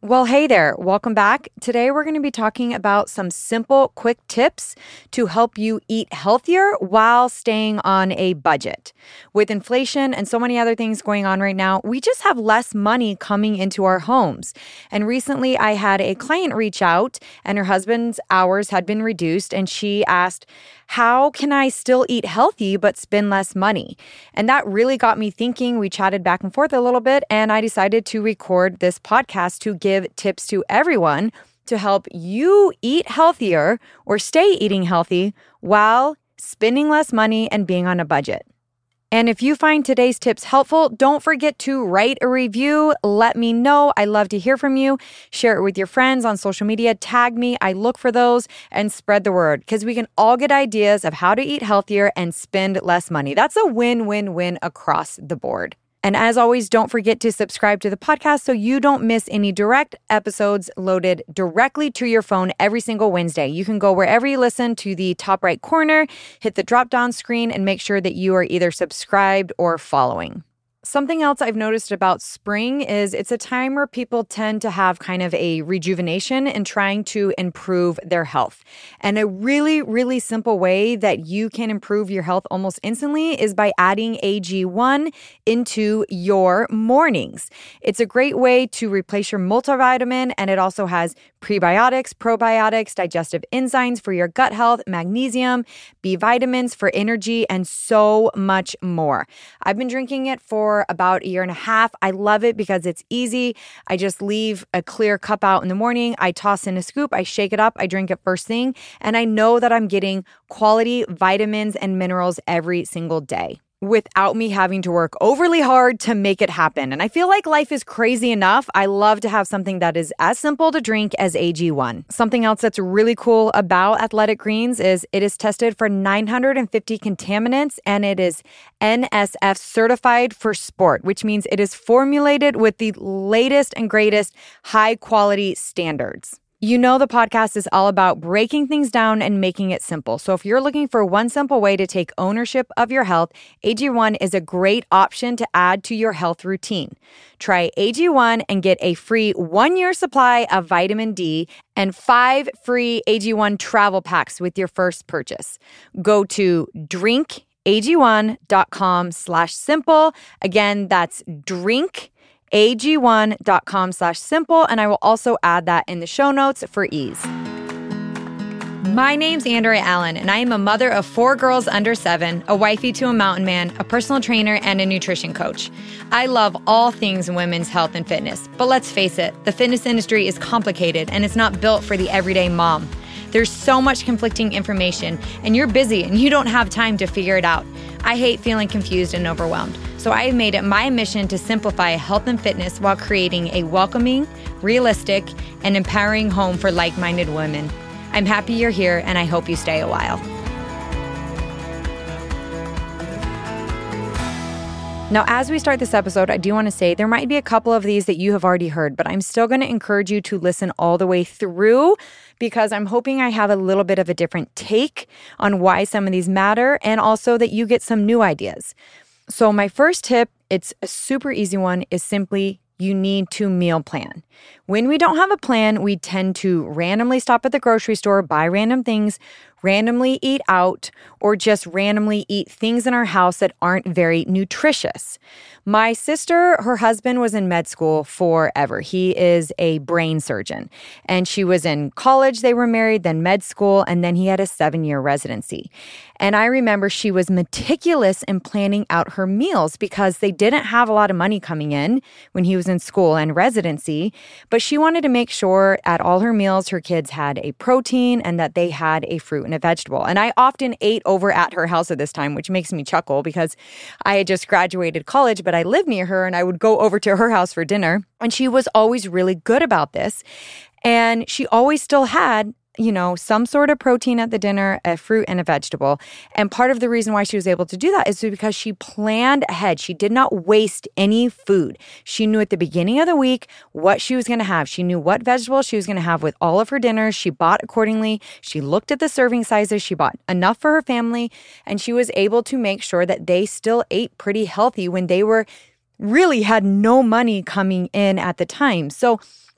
Well, hey there. Welcome back. Today, we're going to be talking about some simple, quick tips to help you eat healthier while staying on a budget. With inflation and so many other things going on right now, we just have less money coming into our homes. And recently, I had a client reach out and her husband's hours had been reduced. And she asked, how can I still eat healthy but spend less money? And that really got me thinking. We chatted back and forth a little bit, and I decided to record this podcast to give tips to everyone to help you eat healthier or stay eating healthy while spending less money and being on a budget. And if you find today's tips helpful, don't forget to write a review. Let me know. I love to hear from you. Share it with your friends on social media. Tag me. I look for those and spread the word because we can all get ideas of how to eat healthier and spend less money. That's a win-win-win across the board. And as always, don't forget to subscribe to the podcast so you don't miss any direct episodes loaded directly to your phone every single Wednesday. You can go wherever you listen to the top right corner, hit the drop-down screen, and make sure that you are either subscribed or following. Something else I've noticed about spring is it's a time where people tend to have kind of a rejuvenation in trying to improve their health. And a really, really simple way that you can improve your health almost instantly is by adding AG1 into your mornings. It's a great way to replace your multivitamin, and it also has prebiotics, probiotics, digestive enzymes for your gut health, magnesium, B vitamins for energy, and so much more. I've been drinking it for about a year and a half. I love it because it's easy. I just leave a clear cup out in the morning. I toss in a scoop. I shake it up. I drink it first thing. And I know that I'm getting quality vitamins and minerals every single day without me having to work overly hard to make it happen. And I feel like life is crazy enough. I love to have something that is as simple to drink as AG1. Something else that's really cool about Athletic Greens is it is tested for 950 contaminants and it is NSF certified for sport, which means it is formulated with the latest and greatest high quality standards. You know, the podcast is all about breaking things down and making it simple. So if you're looking for one simple way to take ownership of your health, AG1 is a great option to add to your health routine. Try AG1 and get a free 1-year supply of vitamin D and 5 free AG1 travel packs with your first purchase. Go to drinkag1.com/simple. Again, that's drinkag1.com/simple, and I will also add that in the show notes for ease. My name's Andrea Allen, and I am a mother of 4 girls under 7, a wifey to a mountain man, a personal trainer, and a nutrition coach. I love all things women's health and fitness, but let's face it, the fitness industry is complicated, and it's not built for the everyday mom. There's so much conflicting information, and you're busy, and you don't have time to figure it out. I hate feeling confused and overwhelmed. So I have made it my mission to simplify health and fitness while creating a welcoming, realistic, and empowering home for like-minded women. I'm happy you're here, and I hope you stay a while. Now, as we start this episode, I do want to say there might be a couple of these that you have already heard, but I'm still going to encourage you to listen all the way through because I'm hoping I have a little bit of a different take on why some of these matter and also that you get some new ideas. So my first tip, it's a super easy one, is simply you need to meal plan. When we don't have a plan, we tend to randomly stop at the grocery store, buy random things, randomly eat out, or just randomly eat things in our house that aren't very nutritious. My sister, her husband was in med school forever. He is a brain surgeon. And she was in college, they were married, then med school, and then he had a 7-year residency. And I remember she was meticulous in planning out her meals because they didn't have a lot of money coming in when he was in school and residency. But she wanted to make sure at all her meals, her kids had a protein and that they had a fruit and a vegetable. And I often ate over at her house at this time, which makes me chuckle because I had just graduated college, but I lived near her and I would go over to her house for dinner. And she was always really good about this. And she always still had some sort of protein at the dinner, a fruit and a vegetable. And part of the reason why she was able to do that is because she planned ahead. She did not waste any food. She knew at the beginning of the week what she was going to have. She knew what vegetables she was going to have with all of her dinners. She bought accordingly. She looked at the serving sizes. She bought enough for her family. And she was able to make sure that they still ate pretty healthy when they really had no money coming in at the time. So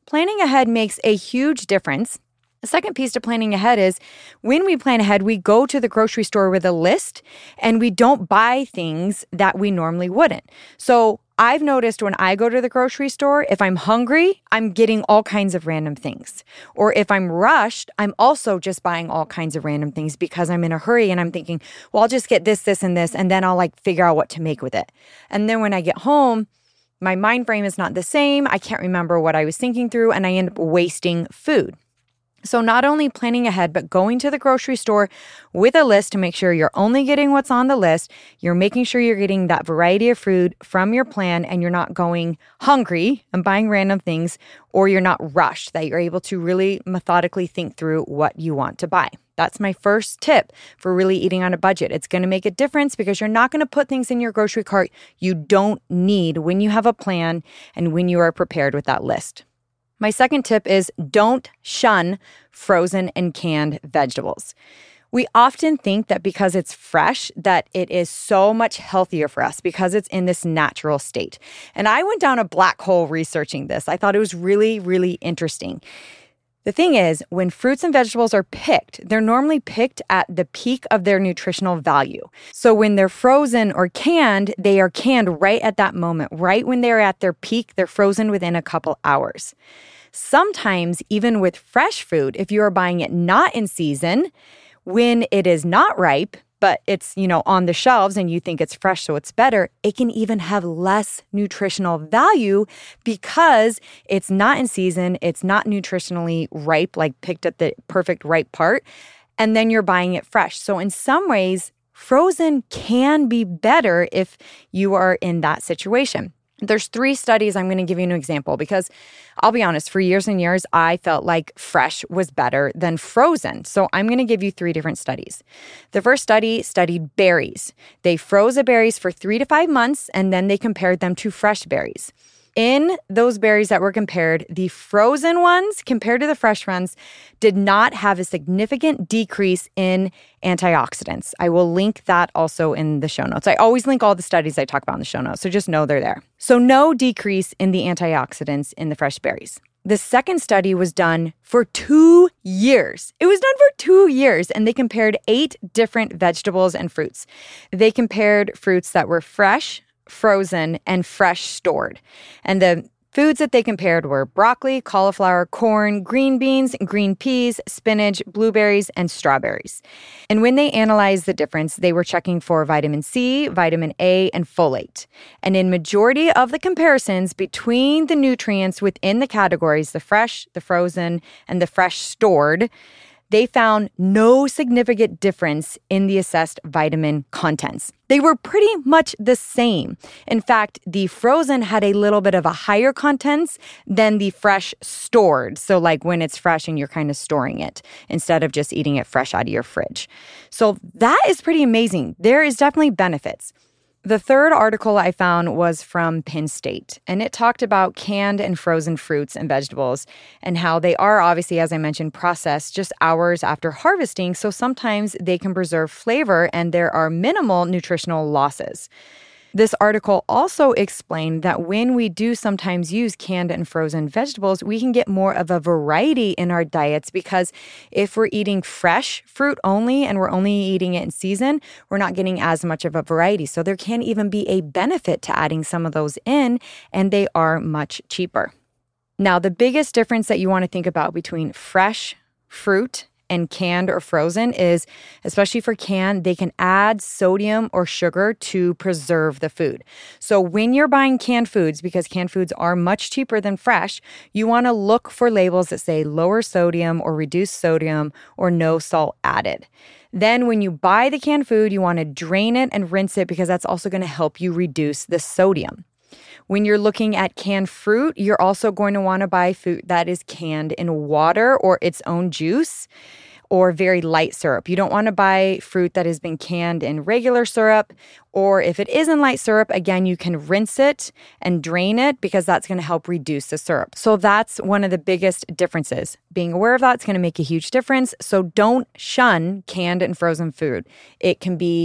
planning ahead makes a huge difference. The second piece to planning ahead is when we plan ahead, we go to the grocery store with a list and we don't buy things that we normally wouldn't. So I've noticed when I go to the grocery store, if I'm hungry, I'm getting all kinds of random things. Or if I'm rushed, I'm also just buying all kinds of random things because I'm in a hurry and I'm thinking, well, I'll just get this, this, and this, and then I'll figure out what to make with it. And then when I get home, my mind frame is not the same. I can't remember what I was thinking through and I end up wasting food. So not only planning ahead, but going to the grocery store with a list to make sure you're only getting what's on the list. You're making sure you're getting that variety of food from your plan and you're not going hungry and buying random things, or you're not rushed, that you're able to really methodically think through what you want to buy. That's my first tip for really eating on a budget. It's going to make a difference because you're not going to put things in your grocery cart you don't need when you have a plan and when you are prepared with that list. My second tip is don't shun frozen and canned vegetables. We often think that because it's fresh, that it is so much healthier for us because it's in this natural state. And I went down a black hole researching this. I thought it was really, really interesting. The thing is, when fruits and vegetables are picked, they're normally picked at the peak of their nutritional value. So when they're frozen or canned, they are canned right at that moment. Right when they're at their peak, they're frozen within a couple hours. Sometimes, even with fresh food, if you are buying it not in season, when it is not ripe, but it's, on the shelves and you think it's fresh, so it's better, it can even have less nutritional value because it's not in season, it's not nutritionally ripe, picked at the perfect ripe part, and then you're buying it fresh. So in some ways, frozen can be better if you are in that situation. There's 3 studies. I'm going to give you an example because I'll be honest, for years and years, I felt like fresh was better than frozen. So I'm going to give you 3 different studies. The first study studied berries. They froze the berries for 3 to 5 months, and then they compared them to fresh berries. In those berries that were compared, the frozen ones compared to the fresh ones did not have a significant decrease in antioxidants. I will link that also in the show notes. I always link all the studies I talk about in the show notes, so just know they're there. So no decrease in the antioxidants in the fresh berries. The second study was done for 2 years. It was done for 2 years, and they compared 8 different vegetables and fruits. They compared fruits that were fresh, frozen, and fresh stored. And the foods that they compared were broccoli, cauliflower, corn, green beans, green peas, spinach, blueberries, and strawberries. And when they analyzed the difference, they were checking for vitamin C, vitamin A, and folate. And in majority of the comparisons between the nutrients within the categories, the fresh, the frozen, and the fresh stored, they found no significant difference in the assessed vitamin contents. They were pretty much the same. In fact, the frozen had a little bit of a higher contents than the fresh stored. So when it's fresh and you're kind of storing it instead of just eating it fresh out of your fridge. So that is pretty amazing. There is definitely benefits. The third article I found was from Penn State, and it talked about canned and frozen fruits and vegetables and how they are obviously, as I mentioned, processed just hours after harvesting, so sometimes they can preserve flavor and there are minimal nutritional losses. This article also explained that when we do sometimes use canned and frozen vegetables, we can get more of a variety in our diets because if we're eating fresh fruit only and we're only eating it in season, we're not getting as much of a variety. So there can even be a benefit to adding some of those in, and they are much cheaper. Now, the biggest difference that you want to think about between fresh fruit and canned or frozen is, especially for canned, they can add sodium or sugar to preserve the food. So when you're buying canned foods, because canned foods are much cheaper than fresh, you want to look for labels that say lower sodium or reduced sodium or no salt added. Then when you buy the canned food, you want to drain it and rinse it because that's also going to help you reduce the sodium. When you're looking at canned fruit, you're also going to want to buy fruit that is canned in water or its own juice or very light syrup. You don't want to buy fruit that has been canned in regular syrup, or if it is in light syrup, again, you can rinse it and drain it because that's going to help reduce the syrup. So that's one of the biggest differences. Being aware of that's going to make a huge difference. So don't shun canned and frozen food. It can be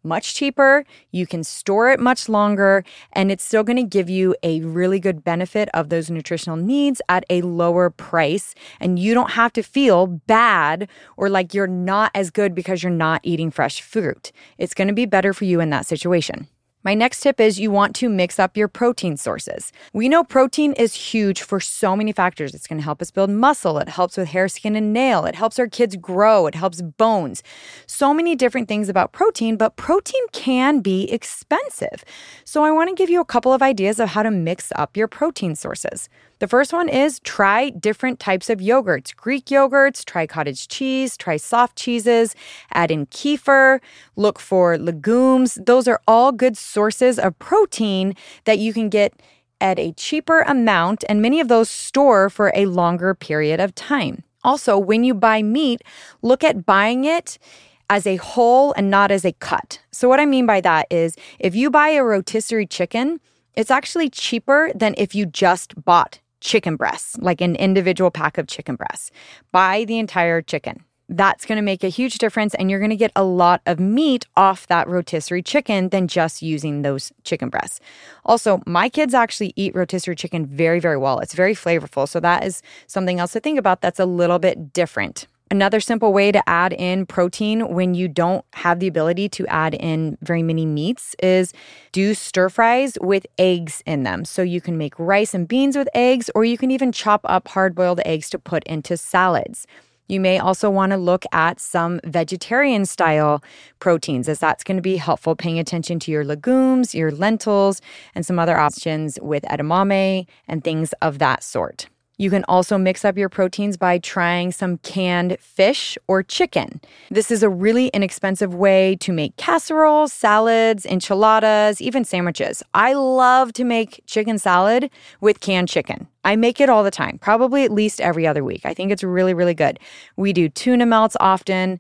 much cheaper, you can store it much longer, and it's still going to give you a really good benefit of those nutritional needs at a lower price. And you don't have to feel bad or like you're not as good because you're not eating fresh fruit. It's going to be better for you in that situation. My next tip is you want to mix up your protein sources. We know protein is huge for so many factors. It's going to help us build muscle. It helps with hair, skin, and nail. It helps our kids grow. It helps bones. So many different things about protein, but protein can be expensive. So I want to give you a couple of ideas of how to mix up your protein sources. The first one is try different types of yogurts. Greek yogurts, try cottage cheese, try soft cheeses, add in kefir, look for legumes. Those are all good sources of protein that you can get at a cheaper amount, and many of those store for a longer period of time. Also, when you buy meat, look at buying it as a whole and not as a cut. So what I mean by that is if you buy a rotisserie chicken, it's actually cheaper than if you just bought chicken breasts, like an individual pack of chicken breasts. Buy the entire chicken. That's going to make a huge difference, and you're going to get a lot of meat off that rotisserie chicken than just using those chicken breasts. Also, my kids actually eat rotisserie chicken very, very well. It's very flavorful, so that is something else to think about that's a little bit different. Another simple way to add in protein when you don't have the ability to add in very many meats is do stir fries with eggs in them. So you can make rice and beans with eggs, or you can even chop up hard-boiled eggs to put into salads. You may also want to look at some vegetarian-style proteins, as that's going to be helpful, paying attention to your legumes, your lentils, and some other options with edamame and things of that sort. You can also mix up your proteins by trying some canned fish or chicken. This is a really inexpensive way to make casseroles, salads, enchiladas, even sandwiches. I love to make chicken salad with canned chicken. I make it all the time, probably at least every other week. I think it's really, really good. We do tuna melts often.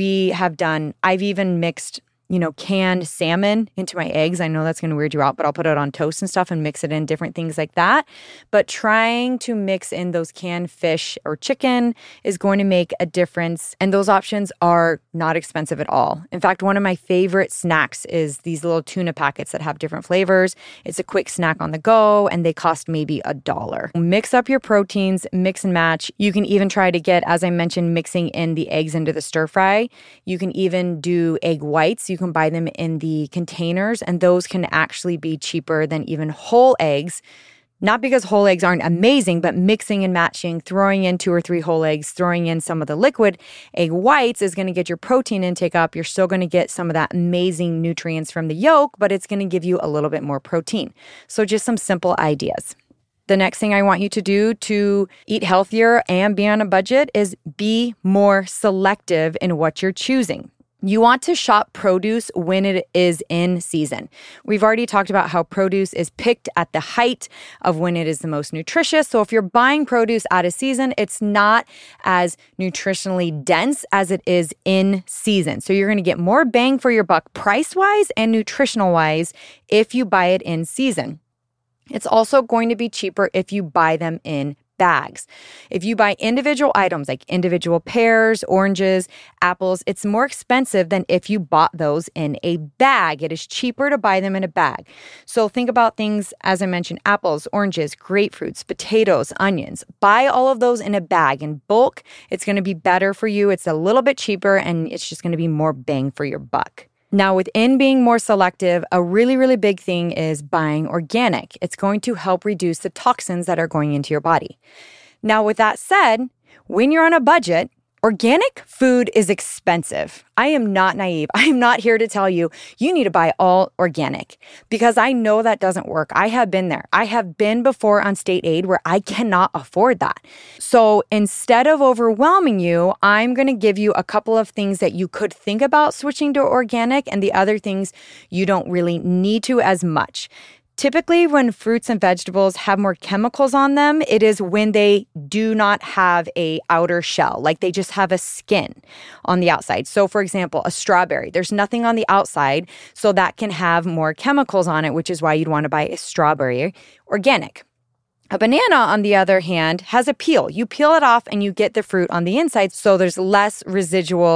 I've even mixed canned salmon into my eggs. I know that's going to weird you out, but I'll put it on toast and stuff and mix it in different things like that. But trying to mix in those canned fish or chicken is going to make a difference. And those options are not expensive at all. In fact, one of my favorite snacks is these little tuna packets that have different flavors. It's a quick snack on the go, and they cost maybe $1. Mix up your proteins, mix and match. You can even try to get, as I mentioned, mixing in the eggs into the stir fry. You can even do egg whites. You can buy them in the containers, and those can actually be cheaper than even whole eggs. Not because whole eggs aren't amazing, but mixing and matching, throwing in 2 or 3 whole eggs, throwing in some of the liquid egg whites is going to get your protein intake up. You're still going to get some of that amazing nutrients from the yolk, but it's going to give you a little bit more protein. So just some simple ideas. The next thing I want you to do to eat healthier and be on a budget is be more selective in what you're choosing. You want to shop produce when it is in season. We've already talked about how produce is picked at the height of when it is the most nutritious. So if you're buying produce out of season, it's not as nutritionally dense as it is in season. So you're going to get more bang for your buck price-wise and nutritional-wise if you buy it in season. It's also going to be cheaper if you buy them in bags. If you buy individual items like individual pears, oranges, apples, it's more expensive than if you bought those in a bag. It is cheaper to buy them in a bag. So think about things, as I mentioned, apples, oranges, grapefruits, potatoes, onions. Buy all of those in a bag in bulk. It's going to be better for you. It's a little bit cheaper, and it's just going to be more bang for your buck. Now, within being more selective, a really, really big thing is buying organic. It's going to help reduce the toxins that are going into your body. Now, with that said, when you're on a budget, organic food is expensive. I am not naive. I am not here to tell you need to buy all organic, because I know that doesn't work. I have been there. I have been before on state aid where I cannot afford that. So instead of overwhelming you, I'm going to give you a couple of things that you could think about switching to organic, and the other things you don't really need to as much. Typically, when fruits and vegetables have more chemicals on them, it is when they do not have a outer shell, like they just have a skin on the outside. So for example, a strawberry, there's nothing on the outside, so that can have more chemicals on it, which is why you'd want to buy a strawberry organic. A banana, on the other hand, has a peel. You peel it off and you get the fruit on the inside, so there's less residual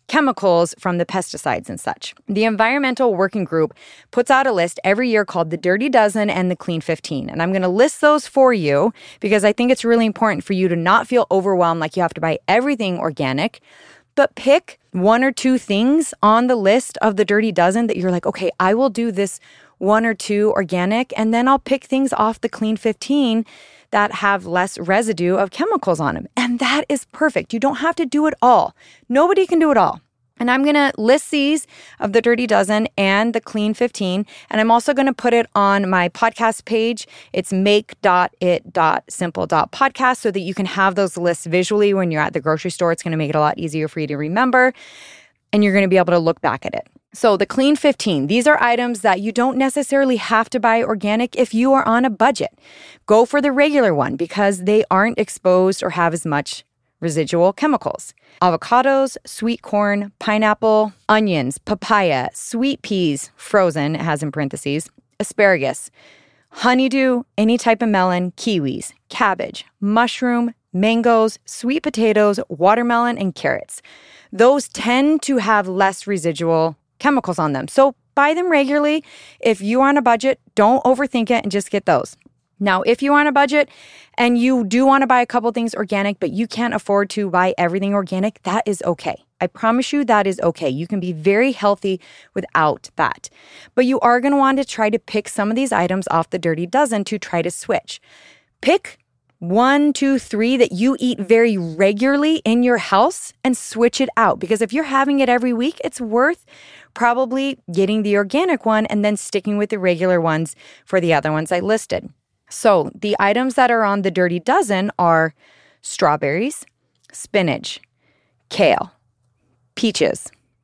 chemicals from the pesticides and such. The Environmental Working Group puts out a list every year called the Dirty Dozen and the Clean 15. And I'm going to list those for you because I think it's really important for you to not feel overwhelmed like you have to buy everything organic, but pick one or two things on the list of the Dirty Dozen that you're like, okay, I will do this one or two organic, and then I'll pick things off the Clean 15 that have less residue of chemicals on them. And that is perfect. You don't have to do it all. Nobody can do it all. And I'm going to list these of the Dirty Dozen and the Clean 15. And I'm also going to put it on my podcast page. It's make.it.simple.podcast so that you can have those lists visually when you're at the grocery store. It's going to make it a lot easier for you to remember. And you're going to be able to look back at it. So the Clean 15, these are items that you don't necessarily have to buy organic if you are on a budget. Go for the regular one because they aren't exposed or have as much residual chemicals. Avocados, sweet corn, pineapple, onions, papaya, sweet peas, frozen, it has in parentheses, asparagus, honeydew, any type of melon, kiwis, cabbage, mushroom, mangoes, sweet potatoes, watermelon, and carrots. Those tend to have less residual chemicals on them. So buy them regularly. If you're on a budget, don't overthink it and just get those. Now, if you're on a budget and you do want to buy a couple things organic, but you can't afford to buy everything organic, that is okay. I promise you that is okay. You can be very healthy without that. But you are going to want to try to pick some of these items off the Dirty Dozen to try to switch. Pick 1, 2, 3 that you eat very regularly in your house and switch it out. Because if you're having it every week, it's worth probably getting the organic one and then sticking with the regular ones for the other ones I listed. So the items that are on the Dirty Dozen are strawberries, spinach, kale, peaches,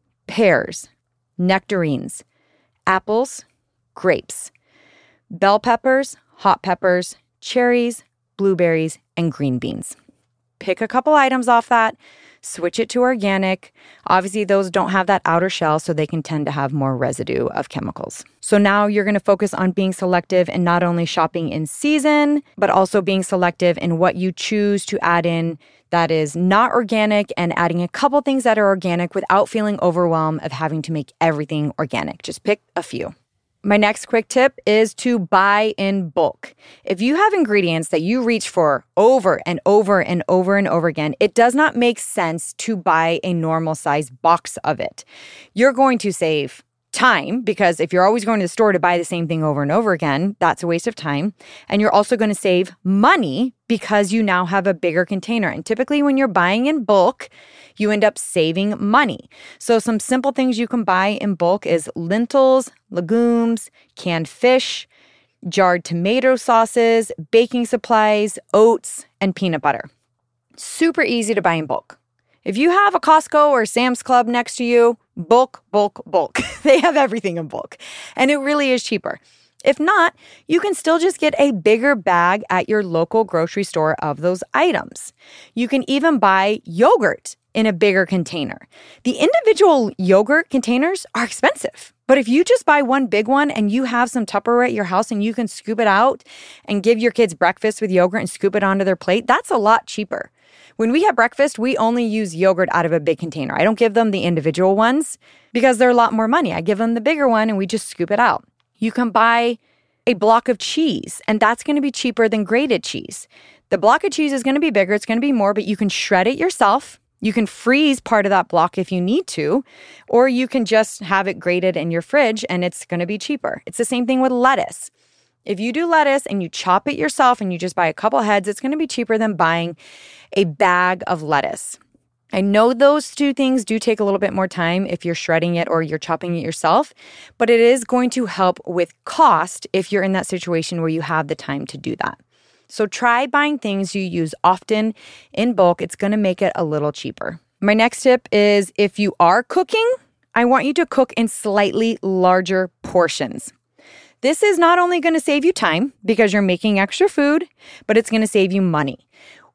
pears, nectarines, apples, grapes, bell peppers, hot peppers, cherries, blueberries, and green beans. Pick a couple items off that, switch it to organic. Obviously, those don't have that outer shell, so they can tend to have more residue of chemicals. So now you're going to focus on being selective and not only shopping in season, but also being selective in what you choose to add in that is not organic and adding a couple things that are organic without feeling overwhelmed of having to make everything organic. Just pick a few. My next quick tip is to buy in bulk. If you have ingredients that you reach for over and over and over and over again, it does not make sense to buy a normal size box of it. You're going to save time because if you're always going to the store to buy the same thing over and over again, that's a waste of time. And you're also going to save money because you now have a bigger container. And typically when you're buying in bulk, you end up saving money. So some simple things you can buy in bulk is lentils, legumes, canned fish, jarred tomato sauces, baking supplies, oats, and peanut butter. Super easy to buy in bulk. If you have a Costco or Sam's Club next to you, bulk, bulk, bulk. They have everything in bulk. And it really is cheaper. If not, you can still just get a bigger bag at your local grocery store of those items. You can even buy yogurt in a bigger container. The individual yogurt containers are expensive. But if you just buy one big one and you have some Tupperware at your house and you can scoop it out and give your kids breakfast with yogurt and scoop it onto their plate, that's a lot cheaper. When we have breakfast, we only use yogurt out of a big container. I don't give them the individual ones because they're a lot more money. I give them the bigger one and we just scoop it out. You can buy a block of cheese, and that's going to be cheaper than grated cheese. The block of cheese is going to be bigger. It's going to be more, but you can shred it yourself. You can freeze part of that block if you need to, or you can just have it grated in your fridge and it's going to be cheaper. It's the same thing with lettuce. If you do lettuce and you chop it yourself and you just buy a couple heads, it's going to be cheaper than buying a bag of lettuce. I know those two things do take a little bit more time if you're shredding it or you're chopping it yourself, but it is going to help with cost if you're in that situation where you have the time to do that. So try buying things you use often in bulk. It's going to make it a little cheaper. My next tip is if you are cooking, I want you to cook in slightly larger portions. This is not only going to save you time because you're making extra food, but it's going to save you money.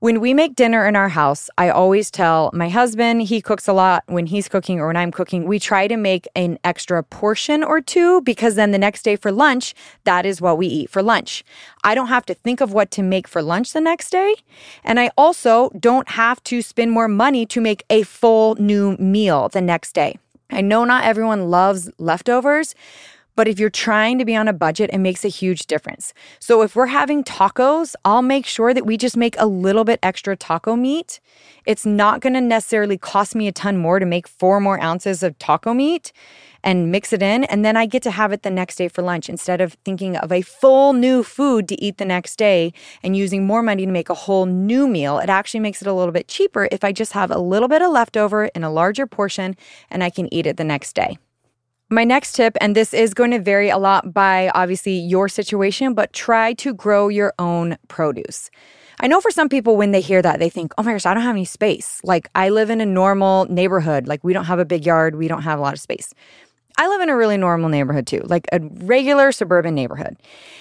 When we make dinner in our house, I always tell my husband, he cooks a lot when he's cooking or when I'm cooking, we try to make an extra portion or two because then the next day for lunch, that is what we eat for lunch. I don't have to think of what to make for lunch the next day. And I also don't have to spend more money to make a full new meal the next day. I know not everyone loves leftovers, but if you're trying to be on a budget, it makes a huge difference. So if we're having tacos, I'll make sure that we just make a little bit extra taco meat. It's not going to necessarily cost me a ton more to make 4 more ounces of taco meat and mix it in. And then I get to have it the next day for lunch instead of thinking of a full new food to eat the next day and using more money to make a whole new meal. It actually makes it a little bit cheaper if I just have a little bit of leftover in a larger portion and I can eat it the next day. My next tip, and this is going to vary a lot by obviously your situation, but try to grow your own produce. I know for some people when they hear that, they think, oh my gosh, I don't have any space. Like I live in a normal neighborhood. Like we don't have a big yard. We don't have a lot of space. I live in a really normal neighborhood too, like a regular suburban neighborhood.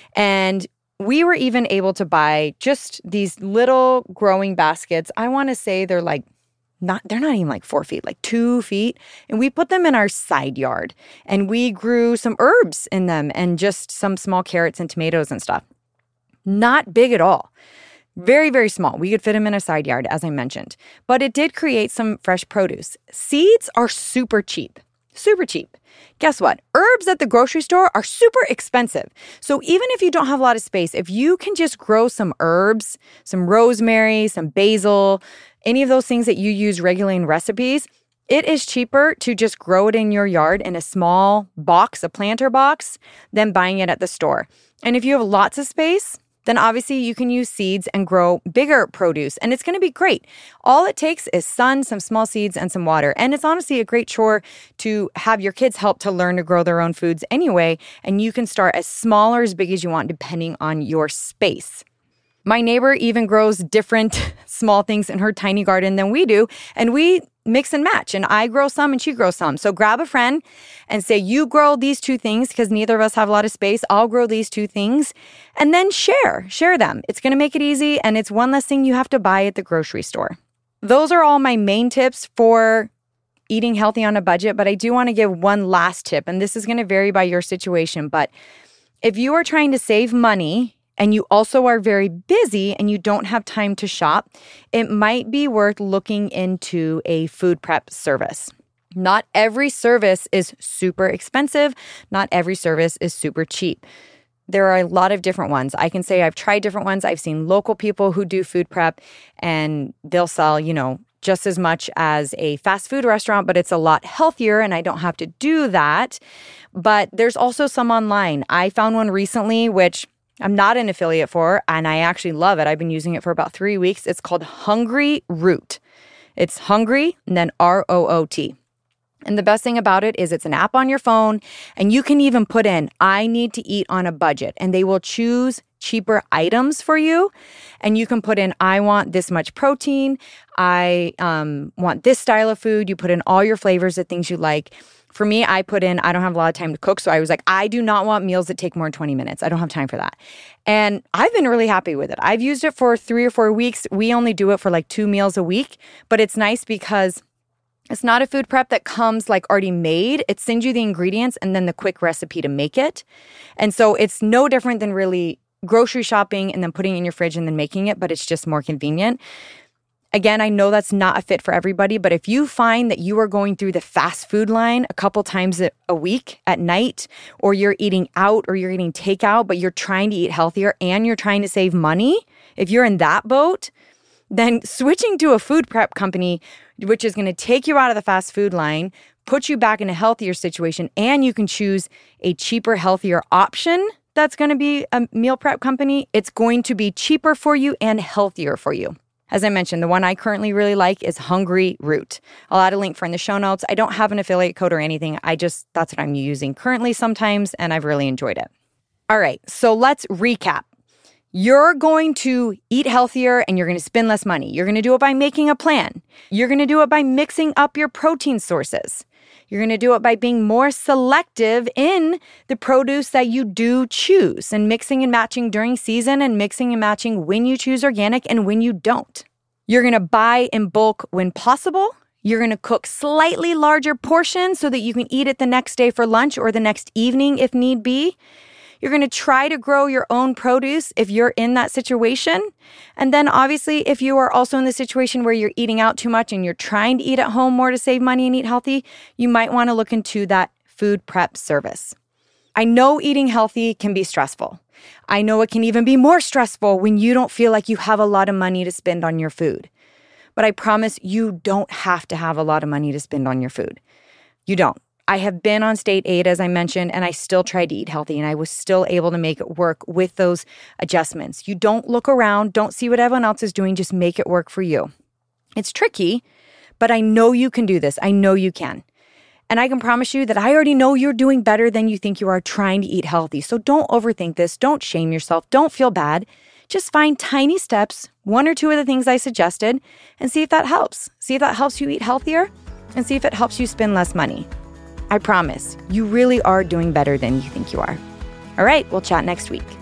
And we were even able to buy just these little growing baskets. I want to say they're not even like 4 feet, like 2 feet. And we put them in our side yard and we grew some herbs in them and just some small carrots and tomatoes and stuff. Not big at all. Very, very small. We could fit them in a side yard, as I mentioned. But it did create some fresh produce. Seeds are super cheap. Super cheap. Guess what? Herbs at the grocery store are super expensive. So even if you don't have a lot of space, if you can just grow some herbs, some rosemary, some basil, any of those things that you use regularly in recipes, it is cheaper to just grow it in your yard in a small box, a planter box, than buying it at the store. And if you have lots of space, then obviously you can use seeds and grow bigger produce, and it's going to be great. All it takes is sun, some small seeds, and some water. And it's honestly a great chore to have your kids help to learn to grow their own foods anyway, and you can start as small or as big as you want depending on your space. My neighbor even grows different small things in her tiny garden than we do, and we mix and match, and I grow some and she grows some. So grab a friend and say, you grow these 2 things because neither of us have a lot of space. I'll grow these 2 things, and then share them. It's going to make it easy, and it's one less thing you have to buy at the grocery store. Those are all my main tips for eating healthy on a budget, but I do want to give one last tip, and this is going to vary by your situation. But if you are trying to save money and you also are very busy and you don't have time to shop, it might be worth looking into a food prep service. Not every service is super expensive. Not every service is super cheap. There are a lot of different ones. I can say I've tried different ones. I've seen local people who do food prep and they'll sell, just as much as a fast food restaurant, but it's a lot healthier and I don't have to do that. But there's also some online. I found one recently, which I'm not an affiliate for, and I actually love it. I've been using it for about 3 weeks. It's called Hungry Root. It's Hungry and then ROOT. And the best thing about it is it's an app on your phone, and you can even put in, I need to eat on a budget, and they will choose cheaper items for you. And you can put in, I want this much protein. I want this style of food. You put in all your flavors of things you like. For me, I put in, I don't have a lot of time to cook. So I was like, I do not want meals that take more than 20 minutes. I don't have time for that. And I've been really happy with it. I've used it for 3 or 4 weeks. We only do it for like 2 meals a week. But it's nice because it's not a food prep that comes like already made. It sends you the ingredients and then the quick recipe to make it. And so it's no different than really grocery shopping and then putting it in your fridge and then making it, but it's just more convenient. Again, I know that's not a fit for everybody, but if you find that you are going through the fast food line a couple times a week at night, or you're eating out or you're eating takeout, but you're trying to eat healthier and you're trying to save money, if you're in that boat, then switching to a food prep company, which is going to take you out of the fast food line, put you back in a healthier situation, and you can choose a cheaper, healthier option that's going to be a meal prep company, it's going to be cheaper for you and healthier for you. As I mentioned, the one I currently really like is Hungry Root. I'll add a link for in the show notes. I don't have an affiliate code or anything. That's what I'm using currently sometimes, and I've really enjoyed it. All right, so let's recap. You're going to eat healthier and you're going to spend less money. You're going to do it by making a plan. You're going to do it by mixing up your protein sources. You're going to do it by being more selective in the produce that you do choose and mixing and matching during season and mixing and matching when you choose organic and when you don't. You're going to buy in bulk when possible. You're going to cook slightly larger portions so that you can eat it the next day for lunch or the next evening if need be. You're going to try to grow your own produce if you're in that situation. And then obviously, if you are also in the situation where you're eating out too much and you're trying to eat at home more to save money and eat healthy, you might want to look into that food prep service. I know eating healthy can be stressful. I know it can even be more stressful when you don't feel like you have a lot of money to spend on your food. But I promise you don't have to have a lot of money to spend on your food. You don't. I have been on state aid, as I mentioned, and I still tried to eat healthy, and I was still able to make it work with those adjustments. You don't look around, don't see what everyone else is doing, just make it work for you. It's tricky, but I know you can do this. I know you can. And I can promise you that I already know you're doing better than you think you are trying to eat healthy. So don't overthink this. Don't shame yourself. Don't feel bad. Just find tiny steps, one or two of the things I suggested, and see if that helps. See if that helps you eat healthier, and see if it helps you spend less money. I promise, you really are doing better than you think you are. All right, we'll chat next week.